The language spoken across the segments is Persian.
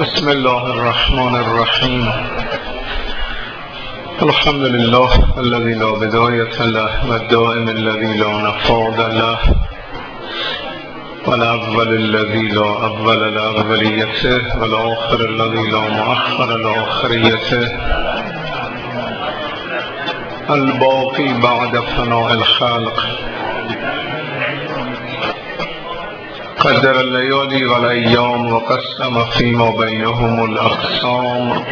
بسم الله الرحمن الرحیم. الحمد لله الذي لا بداية له والدائم الذي لا نفاد له والأول الذي لا أول لأوليته والآخر الذي لا مؤخر لآخريته الباقي بعد فناء الخلق قدر الليالي والأيام وقسم فيما بينهم الأقسام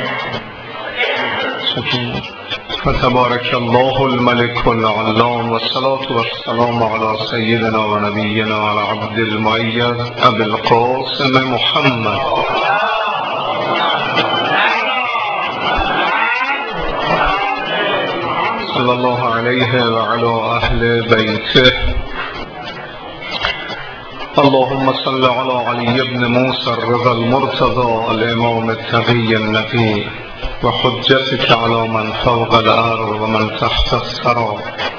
فتبارك الله الملك العلام والصلاة والسلام على سيدنا ونبينا على عبد المؤيد أبي القاسم محمد صلى الله عليه وعلى أهل بيته. اللهم صل على علي بن موسى الرضا المرتضى الإمام التقي النقي وحجتك على من فوق الأرض ومن تحت الثرى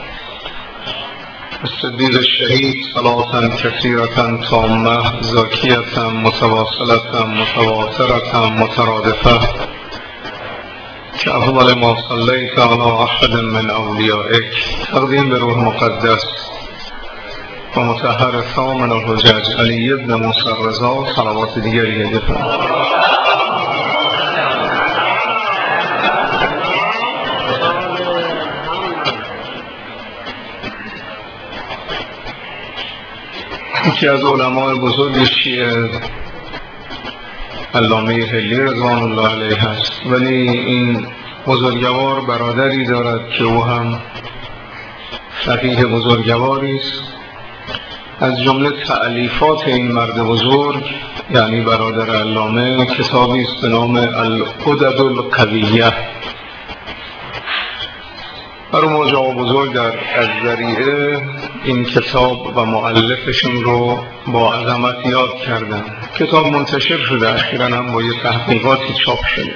الصديق الشهيد صلاة كثيرة تامة زاكية متواصلة متواترة مترادفة كأفضل ما صليت على أحد من أوليائك تقديم بروح مقدس ومطهر ثامن الحجج علی ابن موسی الرضا صلوات دیگری بفرمایید. یکی از علمای بزرگ شیعه علامه حلی رضوان الله علیه هست، ولی این بزرگوار برادری دارد که او هم فقیه بزرگواری است. از جمله تألیفات این مرد بزرگ یعنی برادر علامه کتابی است به نام العدد القویه. برای مراجعه بزرگ در از ذریعه این کتاب و مؤلفشون رو با عظمت یاد کردن. کتاب منتشر شده، اخیراً هم با یه تحقیقاتی چاپ شده.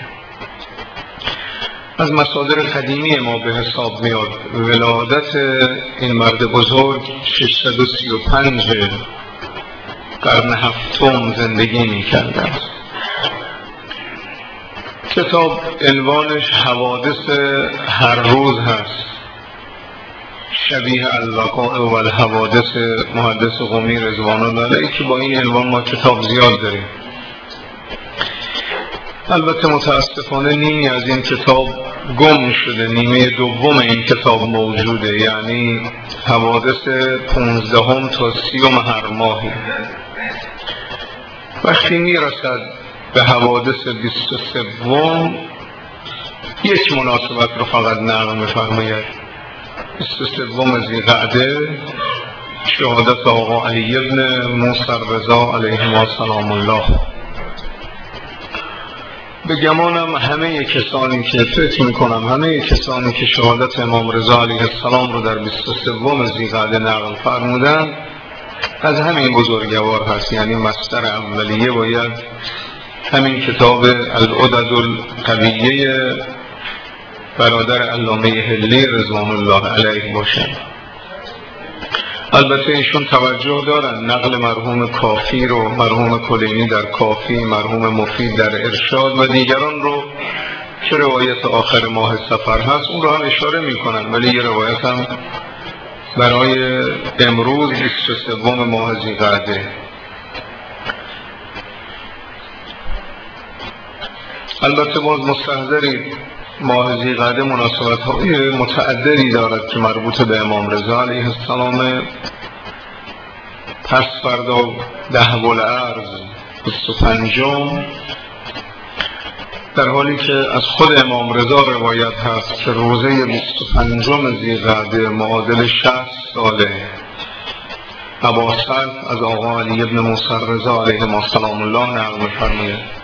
از مصادر قدیمی ما به حساب میاد ولادت این مرد بزرگ 635 قرن هفتم زندگی می‌کرده است. کتاب عنوانش حوادث هر روز هست، شبیه الوقائع و الحوادث محدث قمی رضوان الله علیه که با این عنوان ما کتاب زیاد داریم. البته متاسفانه نیمی از این کتاب گم شده، نیمه دوم این کتاب موجوده، یعنی حوادث 15 تا 30 هر ماهی. وقتی میرسد به حوادث 23 یک مناسبت رو فقط نقل می‌فرماید. 23 ذی‌قعده شهادت آقا علی ابن موسی الرضا علیه السلام الله. به گمانم همه کسانی که فکر میکنم همه کسانی که شهادت امام رضا علیه السلام رو در 23 ذی‌قعده نقل فرمودن از همین بزرگوار هست، یعنی مصدر اولیه باید همین کتاب العدد القویه برادر علامه حلی رضوان الله علیه باشه. البته ایشون توجه دارن نقل مرحوم کافی رو، مرحوم کلینی در کافی، مرحوم مفید در ارشاد و دیگران رو که روایت آخر ماه سفر هست اون رو هم اشاره میکنن، ولی یه روایت هم برای امروز 23 ماه ذی‌قعده. البته باز مستحضرید ماه ذی‌قعده مناسبت‌های متعددی دارد که مربوط به امام رضا علیه السلام. پس فردا 10 الارض 25 در حالی که از خود امام رضا روایت هست که روزه 25 ذی‌قعده معادل 60 ساله اباسط از آقا علی ابن موسی الرضا علیه السلام الله نقل می‌فرماید.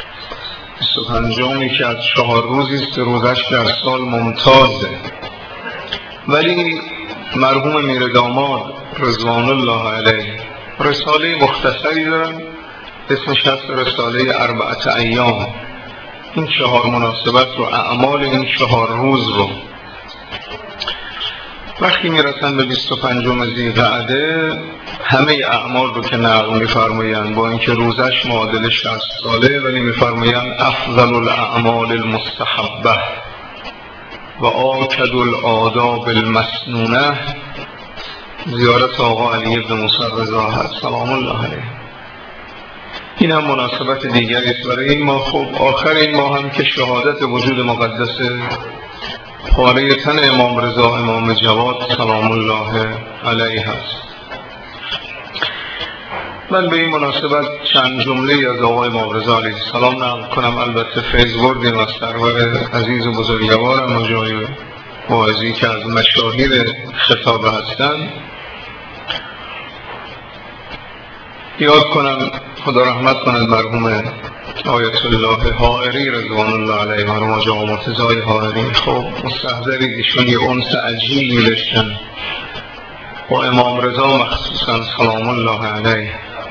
25 که از 4 روزی است که روزش در سال ممتازه، ولی مرحوم میر داماد رضوان الله علیه رساله مختصری دارن اسمش هست رساله 4 ایام. این 4 مناسبت رو، اعمال این 4 روز رو وقتی میرسن به 25 ذی‌قعده همه اعمال رو که نقل میفرمایند، با اینکه روزش معادل 60 ساله، ولی میفرمایند افضل الاعمال المستحبه و آکد الآداب المسنونه زیارت آقا علی بن موسی رضا هست سلام الله علیه. این هم مناسبت دیگری است برای این ماه. خب آخر این ماه هم که شهادت وجود مقدس پاره تن امام رضا امام جواد سلام الله علیه هست. من به این مناسبت چند جمله از آقای امام رضا علیه السلام نقل کنم. البته فیض بردیم از سرور عزیز و بزرگوارم و جای واعظی که از مشاهیر خطاب هستند یاد کنم. خدا رحمت کند مرحوم آیت الله حائری رضوان الله علیه، مرحوم آقا مرتضی حائری. خب مستحضرید ایشون یه انس عجیبی داشتن با امام رضا مخصوصا سلام الله علیه.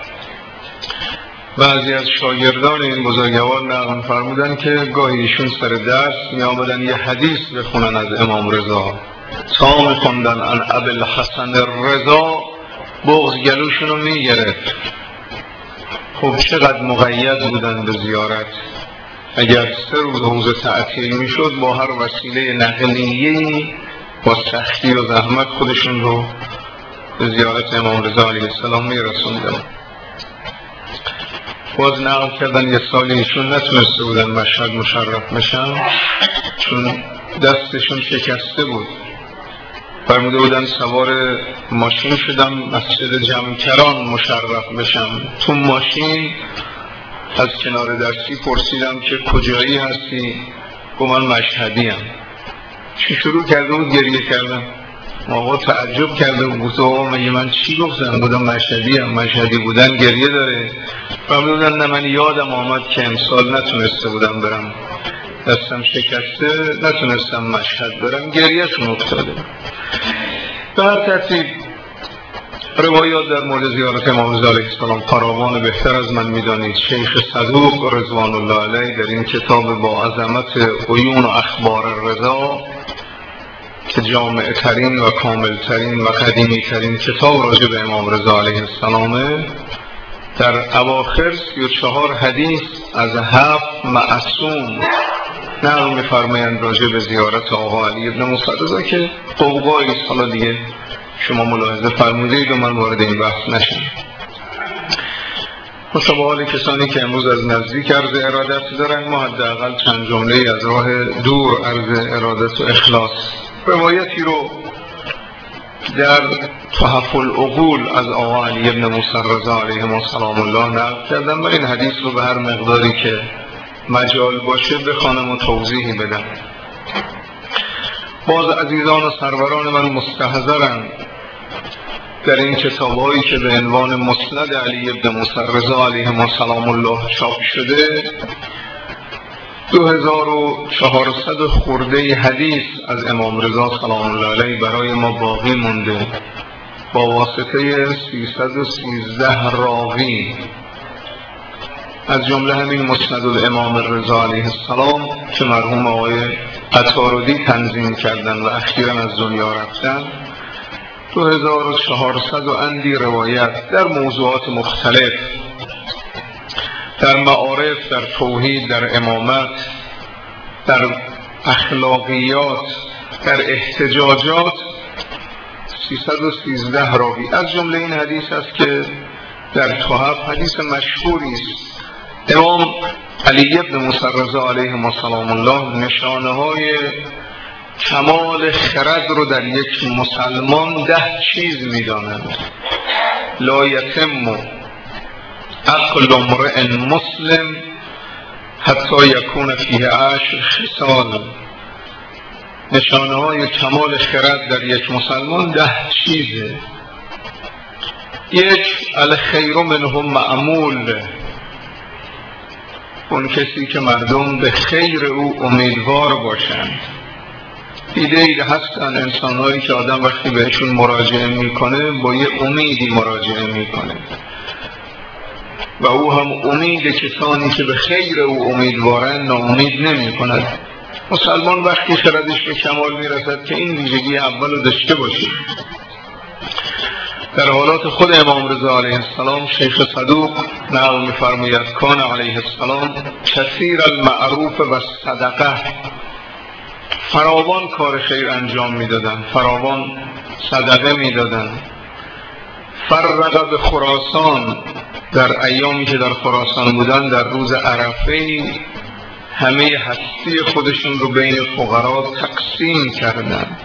بعضی از شاگردان این بزرگوار نقل فرمودن که گاهی ایشون سر درس می آمدن یه حدیث بخونن از امام رضا، تا میخوندن ان ابوالحسن الرضا بغض گلوشون رو می گرفت. خب چقدر مقید بودن به زیارت. اگر 3 روز حوض تعطیل می شد با هر وسیله نقلیه‌ای با سختی و زحمت خودشون رو به زیارت امام رضا علیه السلام می رسوندن. باز نقل کردن یه سالی ایشون نتونسته بودن مشهد مشرف بشن چون دستشون شکسته بود. فرموده بودن سوار ماشین شدم مسجد جمکران مشرف بشم. تو ماشین از کنار درسی پرسیدم که کجایی هستی؟ گفت من مشهدی ام. شروع کرده بود گریه کردم. آقا تعجب کرده بود، گفت آقا مگه من چی گفتم؟ گفتم مشهدی ام. مشهدی بودن گریه داره. فرموده بودن نه من یادم آمد که امسال نتونسته بودم برم، دستم شکسته نتونستم مشهد برم، گریهشون افتاده. به هر ترتیب روایات در مورد زیارت امام رضا علیه السلام فراوان. بهتر از من میدانید شیخ صدوق رضوان الله علیه در این کتاب با عظمت عیون و اخبار رضا که جامع ترین و کامل ترین و قدیمی ترین کتاب راجع به امام رضا علیه السلامه، در اواخر 34 حدیث از 7 معصوم نقل می‌فرمایند راجع به زیارت آقا علی بن موسی رضا که قوقایی حالا دیگه شما ملاحظه فرمودید و من وارد این بحث نشم. مشابه حال کسانی که امروز از نزدیک عرض ارادت دارن، ما حداقل چند جمله از راه دور عرض ارادت و اخلاص. روایتی رو در تحف العقول از آقا علی بن موسی رضا علیه سلام الله نقل کردم و این حدیث رو به هر مقداری که مجال باشه بخوانم و توضیحی بدم. باز عزیزان و سروران من مستحضرن در این کتاب‌هایی که به عنوان مسند علی بن موسی رضا علیه سلام الله چاپ شده 2400 خورده حدیث از امام رضا سلام الله علیه برای ما باقی مونده با واسطه 313 راوی، از جمله همین مسند الامام رضا علیه السلام که مرحوم آقای عطاردی تنظیم کردن و اخیراً از دنیا رفتن. 2400 و اندی روایت در موضوعات مختلف، در معارف، در توحید، در امامت، در اخلاقیات، در احتجاجات، 313 راوی. از جمله این حدیث است که در تحف حدیث مشهوری است. امام علی بن موسی رضا علیه سلام الله نشانه های کمال خرد رو در یک مسلمان 10 چیز می‌دانند. لا یتم عقل امرئ مسلم حتی یکون فیه 10 خصال. نشانه های کمال خرد در یک مسلمان 10 چیزه. 1 الخیر منهم معمول، اون کسی که مردم به خیر او امیدوار باشند. دیده هستن انسان‌هایی که آدم وقتی بهشون مراجعه میکنه با یه امیدی مراجعه میکنه و او هم امید کسانی که به خیر او امیدوارن ناامید نمی کند. مسلمان وقتی خردش به کمال میرسد که این ویژگی اول رو داشته باشه. در حالات خود امام رضا علیه السلام شیخ صدوق نقل می‌فرماید کان علیه السلام کثیر المعروف و صدقه، فراوان کار خیر انجام میدادند، فراوان صدقه میدادند. فرق به خراسان، در ایامی که در خراسان بودن در روز عرفه همه هستی خودشون رو بین فقرا تقسیم کردند.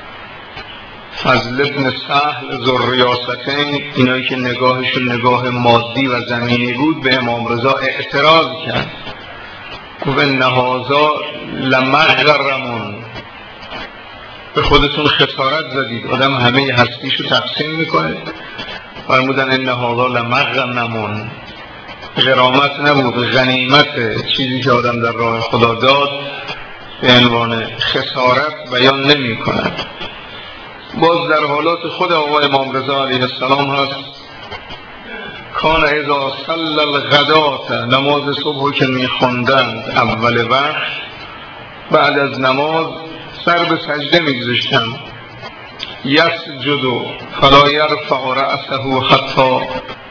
فضل ابن سهل ذوالریاستین، اینایی که نگاهشون نگاه مادی و زمینی بود، به امام رضا اعتراض کرد، گفت نهازا لمغرمون، به خودتون خسارت زدید، آدم همه هستیشو تقسیم میکنه. فرمودن ان هذا لمغنمون، غرامت نبود، غنیمت، چیزی که آدم در راه خدا داد به عنوان خسارت بیان نمی کند. باز در حالات خود آقا امام رضا علیه السلام هست کان اذا صلی الغدات، نماز صبح که می خوندند اول وقت، بعد از نماز سر به سجده می گذاشتند. یسجد فلا یرفع رأسه حتی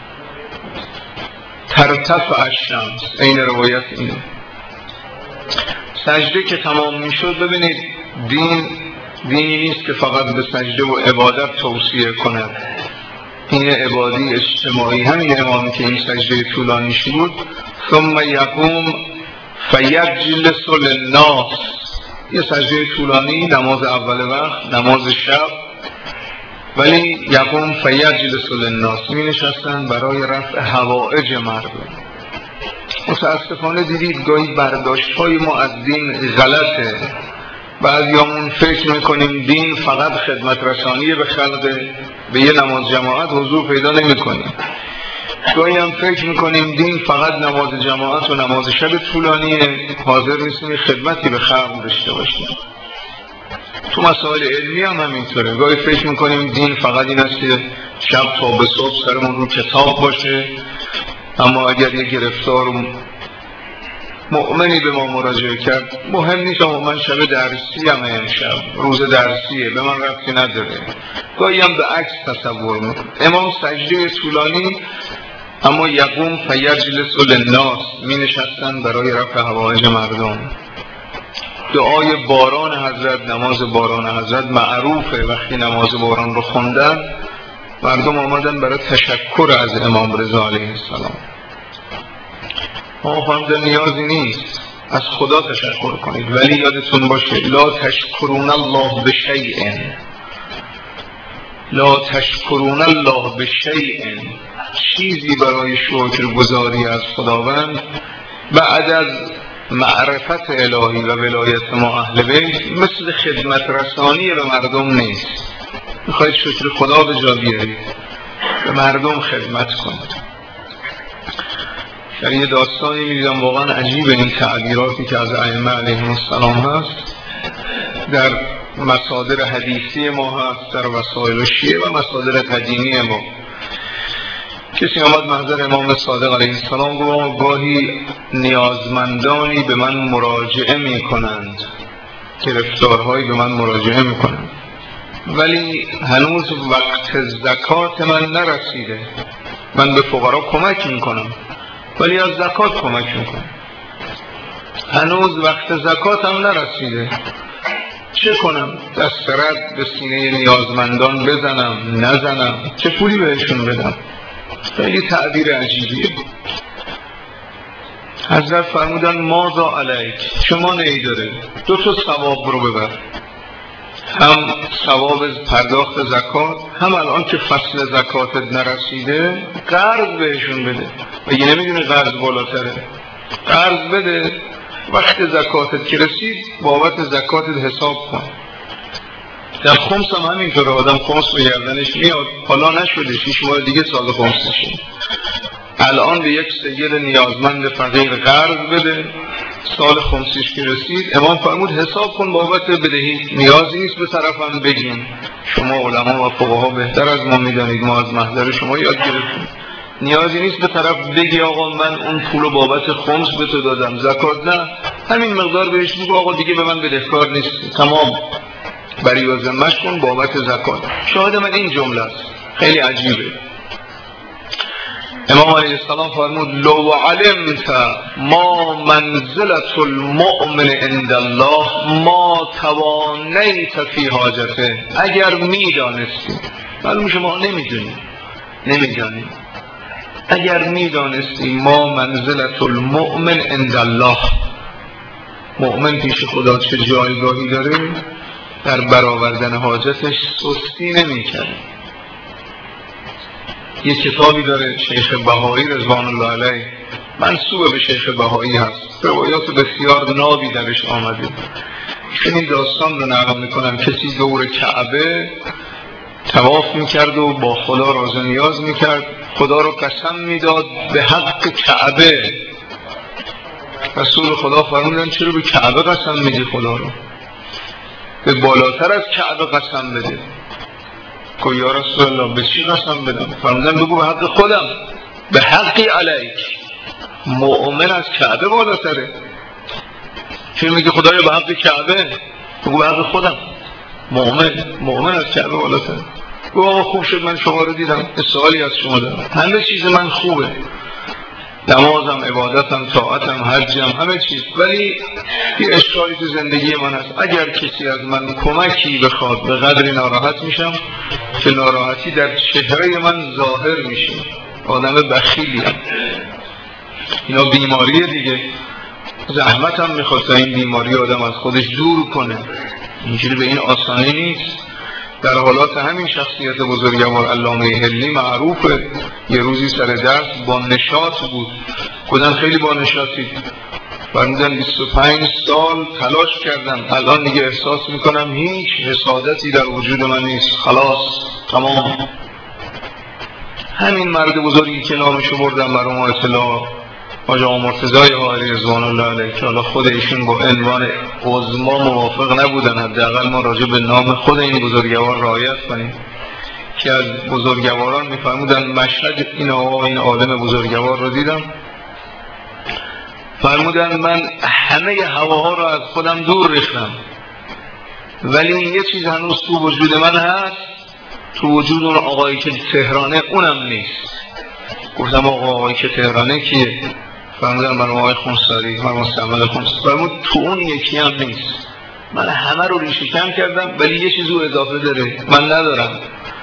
ترتفع الشمس، این روایت اینه. سجده که تمام می شد، ببینید دینی نیست که فقط به سجده و عبادت توصیه کند، این عبادی اجتماعی. همین امامی که این سجده طولانی بود، ثم یقوم فیجلس للناس، یه سجده طولانی، نماز اول وقت، نماز شب، ولی یقوم فیجلس للناس، می نشستن برای رفع حوائج مردم. متاسفانه دیدید گاهی برداشت های ما از دین غلطه. بعضیامون فکر میکنیم دین فقط خدمت رسانیه به خلقه، به یه نماز جماعت حضور پیدا نمیکنیم. گاهی هم فکر میکنیم دین فقط نماز جماعت و نماز شب طولانیه، حاضر نیستیم خدمتی به خلق داشته باشیم. تو مسائل علمی هم همینطوره. گاهی فکر میکنیم دین فقط این است که شب تا به صبح سرمون رو کتاب باشه، اما اگر یه گرفتار مؤمنی به ما مراجعه کرد، مهم نیست اما من شب درسی هم امشب روز درسیه، به من ربطی نداره. گاهی هم به عکس تصور میکنم. امام سجده طولانی، اما یقوم فیجلس للناس، می نشستن برای رفع حوائج مردم. دعای باران حضرت، نماز باران حضرت معروفه. وقتی نماز باران رو خوندن، مردم آمدن برای تشکر از امام رضا علیه السلام. ما فهمده نیازی نیست، از خدا تشکر کنید، ولی یادتون باشه لا تشکرون الله بشیء، لا تشکرون الله بشیء، چیزی برای شکرگزاری از خداوند بعد از معرفت الهی و ولایت ما اهل بیت مثل خدمت رسانی به مردم نیست. میخواید شکر خدا به جا بیارید، به مردم خدمت کنید. در یه داستانی میدیدم واقعا عجیبه، این تعبیراتی که از ائمه علیهم السلام هست در مصادر حدیثی ما هست، در وسائل شیعه و مصادر قدیمی ما. کسی آمد محضر امام صادق علیه السلام گفت گاهی نیازمندانی به من مراجعه می کنند، گرفتارهایی به من مراجعه می کنند، ولی هنوز وقت زکات من نرسیده. من به فقرا کمک می کنم ولی از زکات کمک می کنم، هنوز وقت زکاتم نرسیده. چه کنم؟ دست رد به سینه نیازمندان بزنم نزنم؟ چه پولی بهشون بدم؟ خیلی تعبیر عجیبیه. حضرت فرمودن ماذا علیک، شما نهی داره، دو تا ثواب رو ببر، هم ثواب پرداخت زکات، هم الان که فصل زکاتت نرسیده قرض بهشون بده. مگه نمیدونه قرض بالاتره؟ قرض بده، وقت زکاتت که رسید بابت زکاتت حساب کن. در خمس هم همینطوره، آدم خمس به گردنش میاد، حالا نشده 6 ماه دیگه سال خمس میشه، الان به یک سید نیازمند فقیر قرض بده، سال خمسیش که رسید امام فرمود حساب کن بابت بدهی. نیازی نیست به طرفم بگیم، شما علما و فقها بهتر از ما میدانید، ما از محضر شما یاد گرفتیم. نیازی نیست به طرف بگی آقا من اون پول بابت خمس به تو دادم، زکات نه، همین مقدار بهش بگو آقا دیگه به من بدهکار نیستی، تمام، بری و ذمه‌اش کن بابت زکات. شاهد من این جمله است، خیلی عجیبه. امام علیه السلام فرمود لو علمت ما منزلت المؤمن عند الله ما توانیت فی حاجته. اگر میدانستی، معلوم شما نمیدانیم، اگر میدانستی ما منزلت المؤمن عند الله، مؤمن پیش خدا چه جایگاهی داره، در برآوردن حاجتش سستی نمی‌کنه. یه کتابی داره شیخ بهایی رضوان الله علیه، منسوب به شیخ بهایی هست، روایات بسیار نابی درش آمده. این داستان رو نقل میکنم. کسی دور کعبه طواف میکرد و با خدا راز و نیاز میکرد، خدا رو قسم میداد به حق کعبه. رسول خدا فرمودن چرا به کعبه قسم میدی خدا رو؟ به بالاتر از کعبه قسم بده. گفت یا رسول الله به چی قسم بدم؟ فرمودن بگو به حق خودم، به حقی علیک. مؤمن از کعبه بالاتره. چون میگه خدایا به حق کعبه، بگو به حق خودم. مؤمن از کعبه بالاتره. گفت خوب شد من شما رو دیدم، سوالی از شما دارم. همه چیز من خوبه، نمازم، عبادتم، طاعتم، حجم، همه چیز، ولی یه اشکالی تو زندگی من هست. اگر کسی از من کمکی بخواد به قدری ناراحت میشم که ناراحتی در چهره من ظاهر میشه. آدم بخیلیم. اینا بیماریه دیگه. زحمتم میخواد تا این بیماری آدم از خودش دور کنه. اینجوری به این آسانی نیست. در حالات همین شخصیت بزرگوار علامه حلی معروفه. یه روزی سر درس با نشاط بود. گفتن خیلی با نشاطی. فرمودن 25 سال تلاش کردم، الان دیگه احساس میکنم هیچ حسادتی در وجود من نیست، خلاص تمام. همین مرد بزرگی که نامشو بردم برام اطلاع، حاج آقا مرتضی حائری رضوان الله علیه، که حالا خود ایشون با عنوان عظما موافق نبودن، حداقل ما راجع به نام خود این بزرگوار رعایت کنیم، که از بزرگواران میفرمودن مشهد این آقا این عالم بزرگوار رو دیدم، فرمودن من همه هواها رو از خودم دور ریختم، ولی یه چیز هنوز تو وجود من هست، تو وجود اون آقایی که تهرانه اونم نیست. گفتم آقایی که تهرانه کیه؟ فرمودن من آقای خونساری، من مستعمل خونساری. فرمود تو اون یکی هم نیست. من همه رو ریشه کم کردم ولی یه چیز او اضافه داره من ندارم.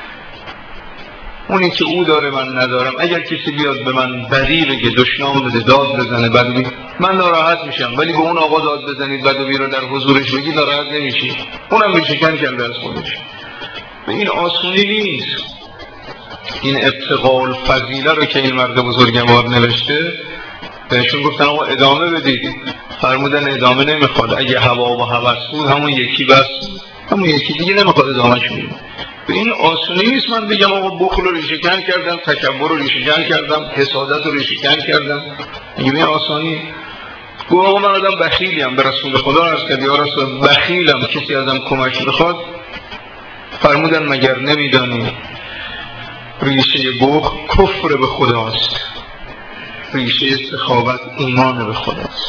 اونی که او داره من ندارم. اگر کسی بیاد به من بدی بگه، دشنام بده، داد بزنه، بدوی، من ناراحت میشم، ولی به اون آقا داد بزنید بدوی رو در حضورش بگی ناراحت نمیشی. اونم ریشه کم کرده از خودش. این آسونی نیست. این ابتغاء الفضیله رو که این مرد بزرگوار نوشته، بهشون گفتن آقا ادامه بدید. فرمودن ادامه نمیخواد، اگه هوا و هوس بود همون یکی بس، همون یکی دیگه نمیخواد ادامه شد. به این آسونی نیست من بگم آقا بخل رو ریشه‌کن کردم، تکبر رو ریشه‌کن کردم، حسادت رو ریشه‌کن کردم. این آسانی. گفت آقا من آدم بخیلیم، به رسول خدا عرض کرد یا رسول بخیلم، کسی ازم کمک بخواد. فرمودن مگر نمیدانی ریشه بخل کفر به خداست، ریشه سخاوت ایمان به خداست.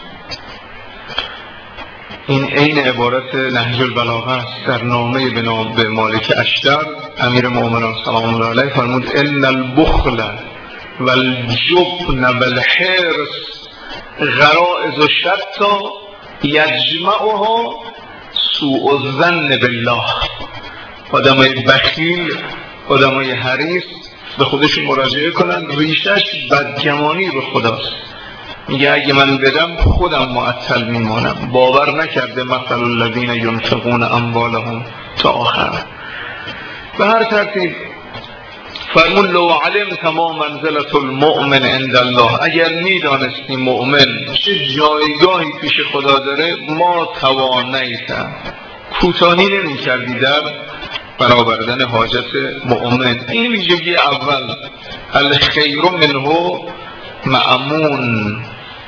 این عین عبارت نهج البلاغه است در نامه به مالک اشتر امیر مومنان سلام الله علیه. فرمود ان البخل والجبن والحرص غرائز شتا یجمعها سوء الظن بالله. آدمای بخیل، آدمای حریص به خودشون مراجعه کنن، ریشش بدگمانی به خداست. میگه اگه من بدم خودم معطل میمانم. باور نکرده مثل الذین ینفقون اموالهم تا آخر. به هر ترتیب فرمون لو علمت ما منزلت المؤمن عند الله، اگر میدانستی مؤمن چه جایگاهی پیش خدا داره، ما توانیت، کوتاهی نمی کردی در برآوردن حاجت مؤمن. این ویژگی اول، الخیر منه مأمون.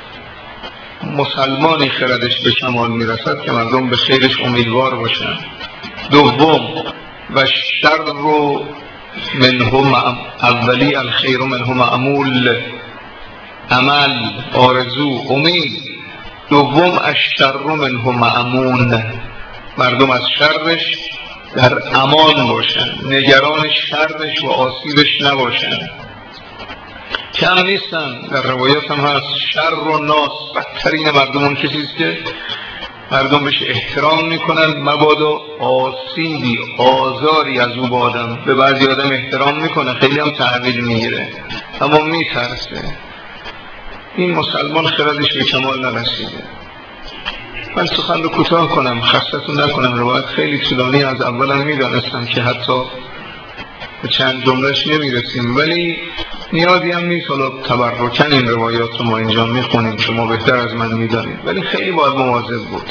مسلمانی خردش به کمال میرسد که مردم به خیرش امیدوار باشن. دوم، و شر منه اولی الخیر منه معمول، عمل، آرزو، امید. دوم الشر منه مأمون، مردم از شرش در امان باشن، نگران شرش و آسیبش نباشن. کم نیستن، در روایات هم هست شر و ناس، بدترین مردم اون کسیست که مردم بهش احترام میکنن مبادا آسیبی آزاری از او بادم. به بعضی آدم احترام میکنه، خیلی هم تحویل میگیره، اما میترسه. این مسلمان خردش به کمال نرسیده. من سخن رو کوتاه کنم، خستتون نکنم، روایت خیلی طولانی، از اولم میدانستم که حتی به چند جملهش نمیرسیم، ولی نیازی هم نیست حالا تبرکن این روایات رو ما اینجا میخونیم، شما بهتر از من میدانید، ولی خیلی باید مواظب بود.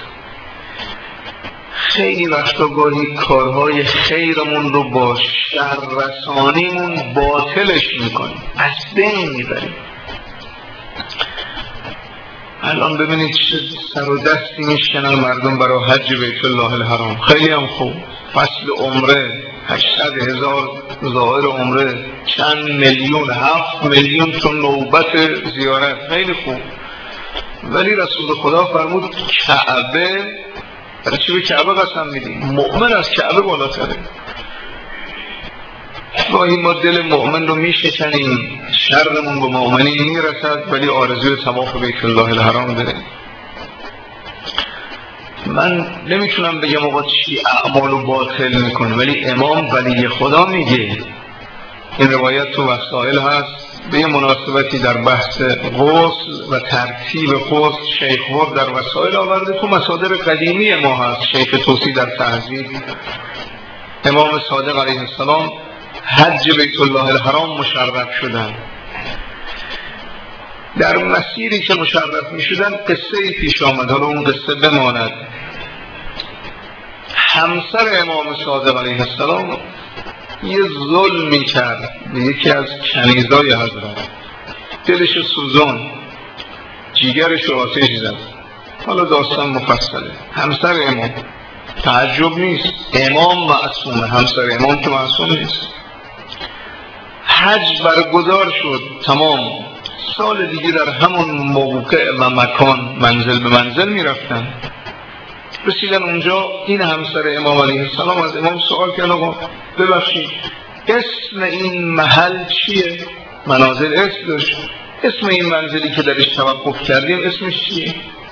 خیلی وقتا گاهی کارهای خیرمون رو با شر رسانیمون باطلش میکنیم، از بین میبریم. الان ببینید چه سر و دستی میشکنن مردم برای حج بیت الله الحرام. خیلی هم خوب، فصل عمره 800,000 زائر عمره، چند میلیون، 7 میلیون تو نوبت زیارت، خیلی خوب. ولی رسول خدا فرمود کعبه، برای چی به کعبه قسم میدیم؟ مؤمن از کعبه بالاتره. گاهی ما دل مؤمن رو میشکنیم، شرمون به مؤمنین میرسد، ولی آرزوی طواف بیت الله الحرام داریم. من نمیتونم بگم آقا چی اعمال و باطل میکنه، ولی امام ولی خدا میگه، این روایت تو وسائل هست، به یه مناسبتی در بحث غسل و ترتیب غسل شیخ ور در وسائل آورده، تو مصادر قدیمی ما هست، شیخ توسی در تهذیب. امام صادق علیه السلام حج بیت الله الحرام مشرف شدن. در مسیری که مشرف می شدن قصه پیش آمد، حالا اون قصه بماند. همسر امام صادق علیه السلام یه ظلمی کرد به یکی از کنیزای حضرت، دلش سوزان، جیگرش آتش زد. حالا داستان مفصله. همسر امام، تعجب نیست، امام معصومه، همسر امام که معصوم نیست. حج برگزار شد، تمام. سال دیگه در همون موقع و مکان منزل به منزل می رفتن. رسیدن اونجا، این همسر امام علیه السلام از امام سوال کرد آقا ببخشید اسم این محل چیه؟ منازل اسم داشت، اسم این منزلی که درش توقف کردیم اسمش چیه؟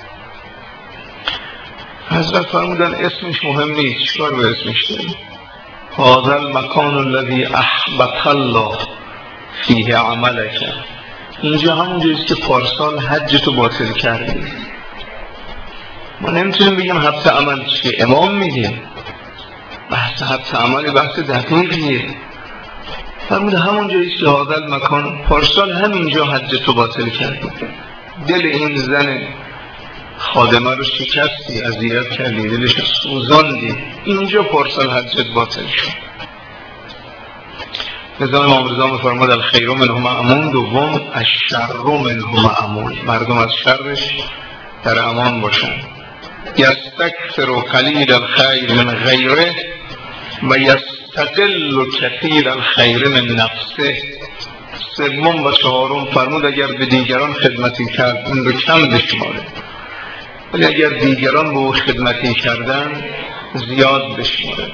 حضرت فرمودن اسمش مهم نیست، چیکار به اسمش داریم؟ هذا المکان الذی احبط الله فیه عملک، اینجا همون جاییست که پارسال حج تو باطل کردی. ما نمیتونیم بگیم حبس عمل چیه، امام میگه بحث حبس عمل بحث دقیقیه. فرموده همون جاییست که هذا المکان پارسال همینجا حج تو باطل کردی، دل این زن خادمه رو شکستی، اذیت کردی، دلش سوزاندی، اینجا پارسال حجت باطل شد. لذا امام رضا می‌فرماد الخیر منه مأمون، دوم الشر منه مأمون، مردم از شرش در امان باشن. یستکثر قلیل الخیر من غیره و یستقل کثیر الخیر من نفسه. سوم و چهارم فرمود اگر به دیگران خدمتی کرد این رو کم بشماره، ولی اگر دیگران به او خدمتی کردن زیاد بشماره.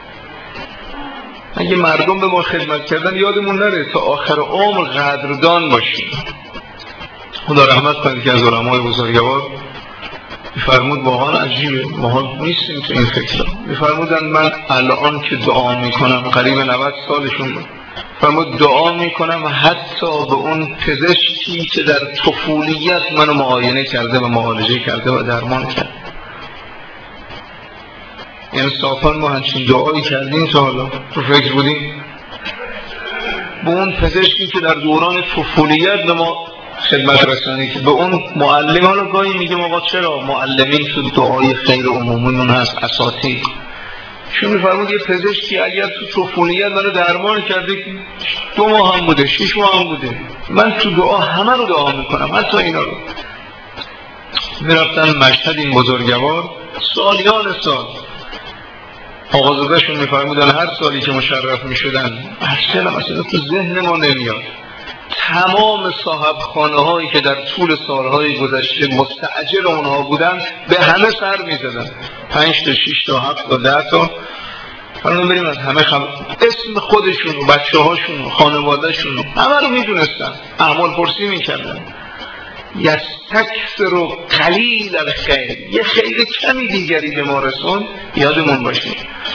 اگه مردم به ما خدمت کردن یادمون نره تا آخر عمر قدردان باشیم. خدا رحمت کنه که از علمای بزرگوار میفرمود واقعا عجیبه، ما نیستیم تو این فکر. میفرمودن من الان که دعا میکنم، قریب 90 سالشون بود، فرمود دعا میکنم حتی به اون پزشکی که در طفولیت منو معاینه کرده و معالجه کرده و درمان کرده. انصافا ما همچین دعایی کردیم تا حالا تو فکر بودیم؟ به اون پزشکی که در دوران طفولیت به ما خدمت رسانی که به اون معلم، حالا گاهی میگم آقا چرا معلمین تو دعای خیر عمومیمون هست، اساتید، چون میفرمود یه پزشکی اگر تو طفولیت منو درمان کرده که 2 ماه هم بوده، 6 ماه هم بوده، من تو دعا همه رو دعا میکنم، حتی اینا رو. میرفتن مشهد این بزرگوار، سالیان سال آقازادهشون میفرمودن هر سالی که مشرف میشدن، اصلا تو ذهن ما نمیاد تمام صاحب خانه هایی که در طول سالهای گذشته مستأجر اونها بودن به همه سر میزدن، 5 تا 6 تا 7 تا 10 تا. حالا بریم از همه اسم خودشون و بچه هاشون و خانوادهشون همه رو میدونستن، احوال پرسی میکردن. یستکثر قلیل الخیر، یه خیر کمی دیگری به ما رسون، یادمون باشه.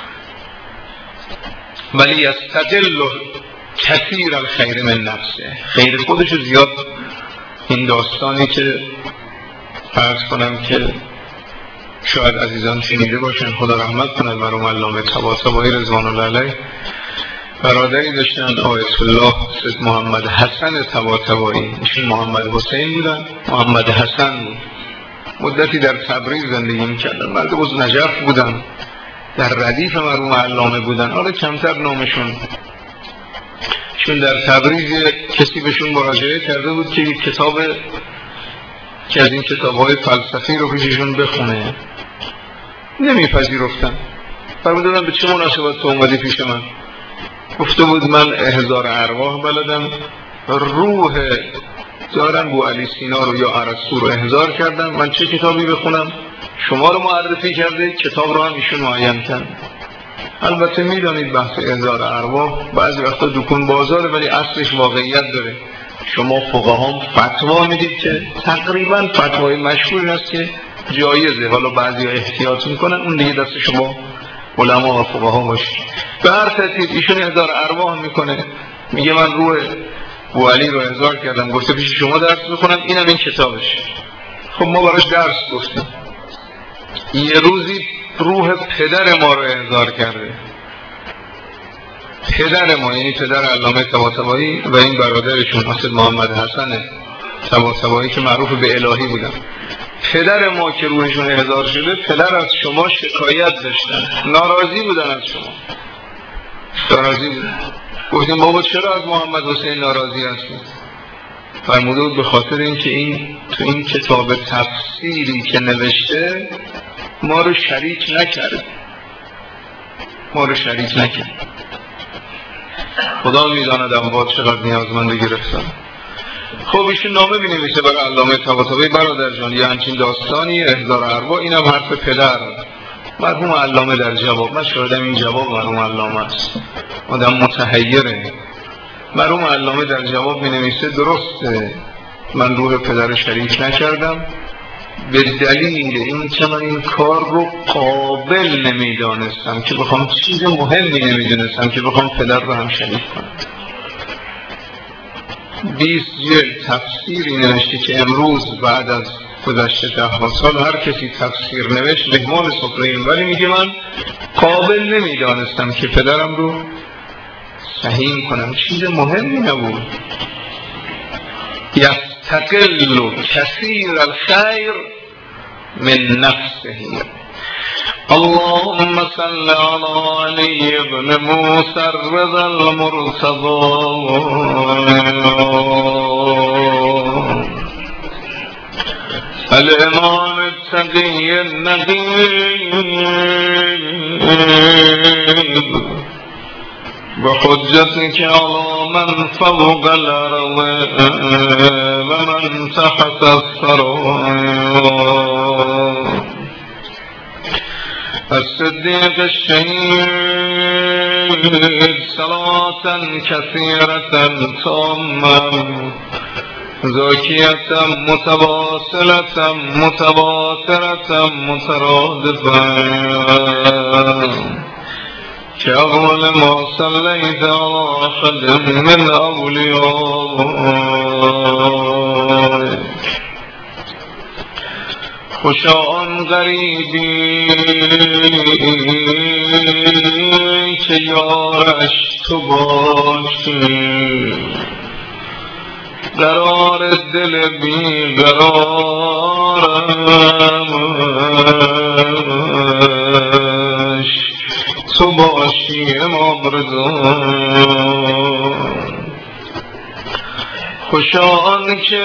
ولی یستقل کثیر الخیر من نفسه، خیر خودشو زیاد. این داستانی که فرض کنم که شاید عزیزان شنیده باشن، خدا رحمت کنه مرحوم علامه طباطبایی رضوان الله علیه، برادری داشتن آیت الله سید محمد حسن طباطبایی، ایشون محمد حسین بودن، محمد حسن بود. مدتی در تبریز زندگی میکردن، مرد از نجف بودن، در ردیف مرحوم علامه بودن. حالا کمتر نامشون، چون در تبریز کسی بهشون مراجعه کرده بود که یک کتاب که از این کتاب‌های فلسفی رو پیششون بخونه، نمیپذیرفتن. فرمودن به چه مناسبت تو اومدی پیش من؟ گفته بود من احضار ارواح بلدم، روح دارن بو علی سینا رو یا ارسطو رو احضار کردم، من چه کتابی بخونم؟ شما رو معرفی کرده، کتاب رو هم ایشون معین کرد. البته میدانید بحث احضار ارواح بعضی وقتا دکون بازاره، ولی اصلش واقعیت داره. شما فقها فتوا میدید که تقریبا فتوای مشهور است که جایزه، حالا بعضی احتیاط میکنن، اون دیگه دست شما علما و فقها باشه. به هر ترتیب ایشون احضار ارواح میکنه، میگه من روح بو علی رو احضار کردم، گفته پیش شما درس بخونم، اینم این کتابش. خب ما براش درس گفتیم. یه روزی روح پدر ما رو احضار کرده، پدر ما، یعنی پدر علامه طباطبایی و این برادرشون حسن محمد حسن طباطبایی که معروف به الهی بودن. پدر ما که روحشون احضار شده، پدر از شما شکایت داشتن، ناراضی بودن از شما، ناراضی بودن. گفتیم بابا چرا از محمد حسین ناراضی هستید؟ فرموده بود به خاطر اینکه این تو این کتاب تفسیری که نوشته ما رو شریک نکرد، ما رو شریک نکرد. خدا میداند اموات چقدر نیازمند گرفتن. خب ایشون نامه بنویسه برای علامه طباطبایی، برادر جان یه همچین داستانی احضار ارواح، اینم حرف پدر. مرحوم علامه در جواب، من شاهدم این جواب مرحوم علامه است، آدم متحیره. مرحوم علامه در جواب مینویسه درسته من روح پدر شریک نکردم، به دلیل این که من این کار رو قابل نمیدانستم که بخوام، چیز مهمی نمیدونستم که بخوام پدر رو هم شریک کنم. 20 جلد تفسیری نوشته که امروز بعد از گذشته 10 سال هر کسی تفسیر نوشت مهمان سفره این، ولی میگه من قابل نمیدانستم که پدرم رو صحیح کنم، چیز مهمی نبود. یستقل کثیر الخیر من نفسه. اللهم صل على علی ابن موسی الرضا المرتضى الامام التقی النقی بحجتك على من فوق الأرض ومن تحت الثرى الصديق الشهيد صلاة كثيرة تامة زاكية متواصلة متواترة مترادفة كأول ما صليت على أحد من أوليائك خوشا آن غریبی که یارش تو باشی، قرار دل بی قرارش تو باشی امام رضا. خوشا آن که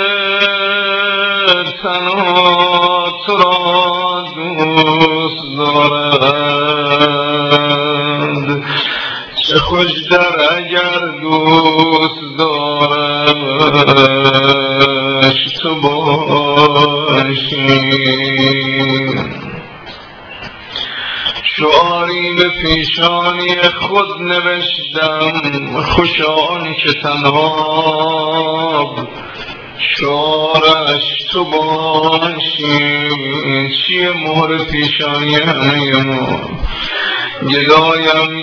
تنها تو را دوست دارد، چه خوش در اگر دوست دارد تو باشی. شعاری به پیشانی خود نوشتم، خوشانی که تنها شعارش تو باشی. چیه مهر پیشانی همه ما؟ گدایم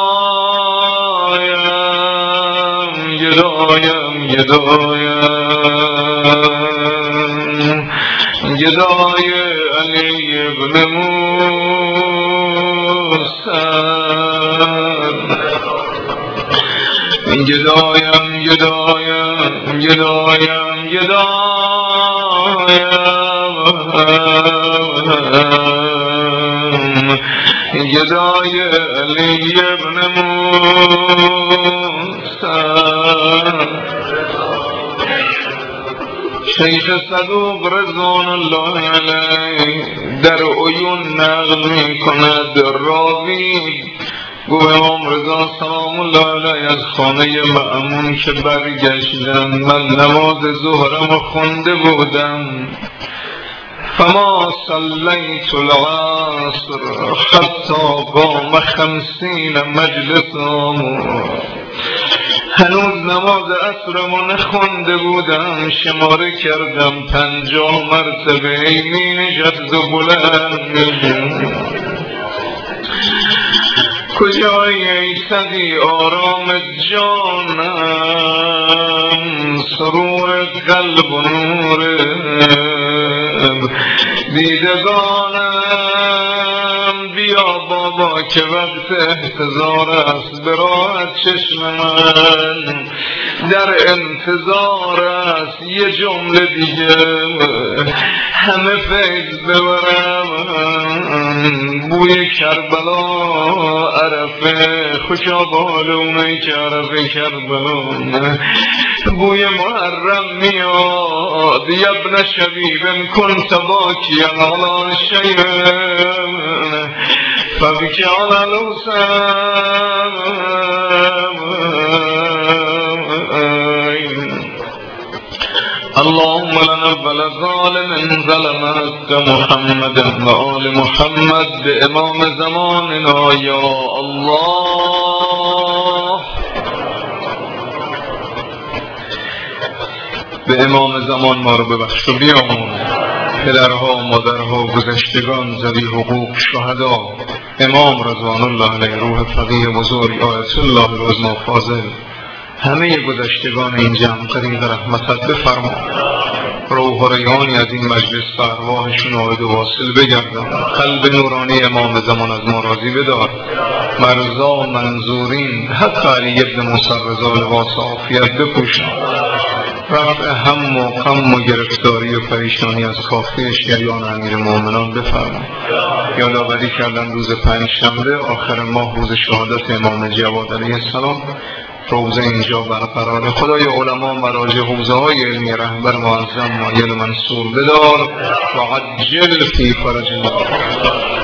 گدایم گدایم گدایم گدای علی ابن موسی. گدایم گدایم گدایم گدایم گدای علی ابن موسی. شیخ صدوق رضوان الله علیه در عیون نقل می کند، راوی گو امام رضا سلام الله علیه از خانه مأمون که برگشتم، من نماز ظهرم خونده بودم، فما صلیت العصر حتی قام 50 مجلسا. هنوز نماز عصرمو نخونده بودم، شماره کردم 50 مرتبه می نشست و بلند کجایی ای سدی آرام جانم، سرور قلب و نور دیدگانم. بیا بابا که وقت احتضار است، به راحت چشم من در انتظار است. یه جمله دیگه همه فیض ببرم، بوی کربلا عرفه، خوشا بال اونایی که عرفه کربلا، بوی محرم میاد. یبن شبیب کنت باکیا علی شیء فبکی علی الحسین. اللهم لنبل ظالم ظلمت محمد و آل محمد به امام زماننا یا الله. به امام زمان ما رو ببخش و بیامون، پدرها، مادرها، گذشتگان، ذوی حقوق، شهدا، امام رضوان الله علیه، روح فقیه بزرگ آیت الله العظمی فاضل، همه گذشتگان این جمع طریق رحمتت بفرما. روح و ریحانی از این مجلس به ارواحشون عاید و واصل بگردم. قلب نورانی امام زمان از ما راضی بدار. مرضا منظورین حتی علی ابن موسی رضا لباس عافیت بپوشن. رفع هم و غم و گرفتاری و پریشانی از کافه شیعیان امیر مومنان بفرما. یادآوری کردن روز پنجشنبه آخر ماه روز شهادت امام جواد علیه السلام، روزه اینجا برقرار. خدای علما مراجع حوزه های علمی رهبر معظم مایل منصور بدار و عجل فی فرج